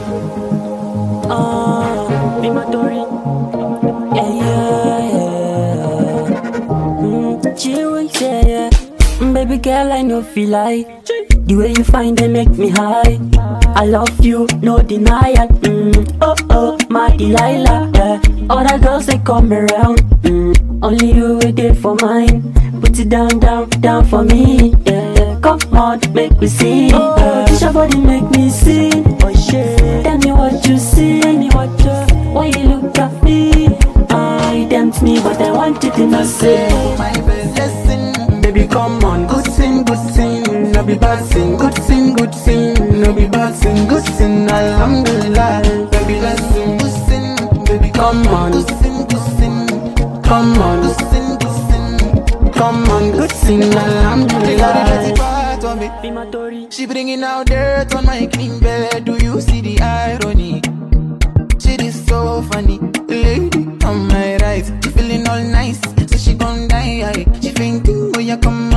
Be my Dory. Chillin', yeah. Baby girl, I know feel like the way you find them make me high. I love you, no denial. Oh oh, my Delilah. Yeah. Other girls they come around. Only you wait there for mine. Put it down, down, down for me. Yeah. Come on, make me see. Push your body, make me see. Oh shit. Tell me what you see. Tell me what you. When you look at me, you tempt me, but I want it in a say. My blessing, baby, come on, good sin, no be bad sin, good sin, no be bad sin, good sin, alhamdulillah, baby, listen, good sin, baby, come on, good sin, come on, good sin, come on, good sin, alhamdulillah. Be my Dory. She bringing out dirt on my clean bed. Do you see the irony? She is so funny, lady on my right. She feeling all nice, so she gon' die. She fainting, oh yeah, come